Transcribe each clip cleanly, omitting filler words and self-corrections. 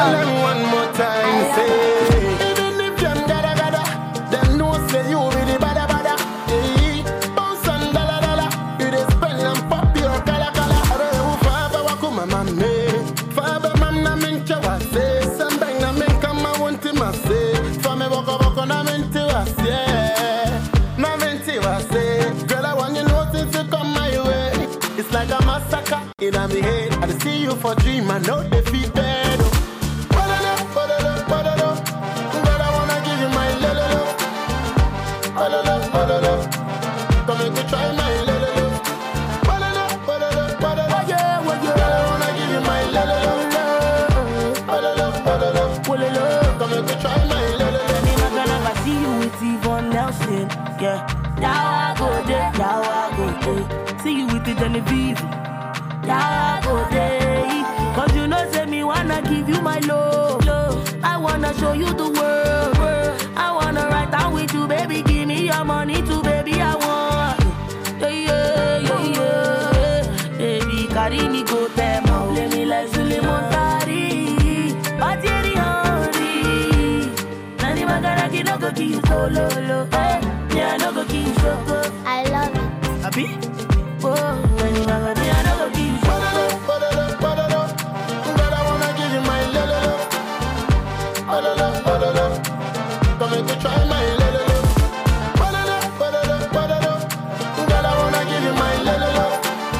Tell them one more time, say. Even if them gada, them know say you be the bada. Hey, bounce and dala. You dey spend and pop your kala. Are you faba wakuma mame? Faba mamna mincha wase. Sambang na minka ma wunti mase. Fame boko na minti wase. Na minti wase. Girl, I want you know since you come my way. It's like a massacre in my head. I see you for dream, I know they feel bad. Girl, I wanna give you my love. Come make me try my love. Girl, I wanna give you my love. Come make me try my love. I see you with Yvonne Nelson, yeah. Now I go there. See you with the Genevieve. Now I go there. Cause you know say me wanna give you my love. I wanna show you the world. I wanna ride down with you, baby. Give me your money too, baby. I want. Yeah. Baby, carry me go there, ma. Let me like Suleiman Tari. Patieri honey. Nani magara ki no go ki solo. Yeah, no go ki shoko. I love it. Abi? Oh, nani magara ya no go ki shoko. Girl, I wanna give you my love. Come make me try my love. Girl, I wanna give you my love.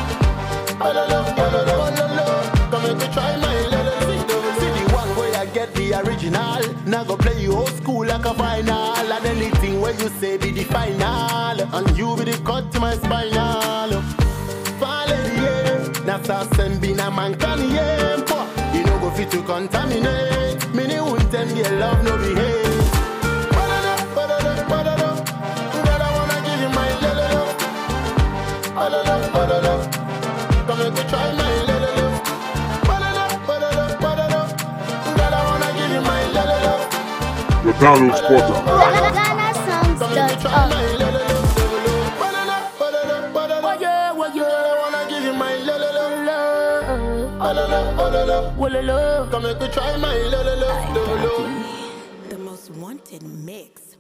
Come make me try my love. See the one where I get the original. Now go play you old school like a final. And anything where you say be the final. And you be the cut to my spinal. Nasa sembina man can yempo. You know go fit to contaminate. Many won't tell me love no behave. Girl, I wanna give you my love. Come make me try my love. Girl, I wanna give you my love. The download quarter. GhanaSongs.org. Come make me try my love. The most wanted mix.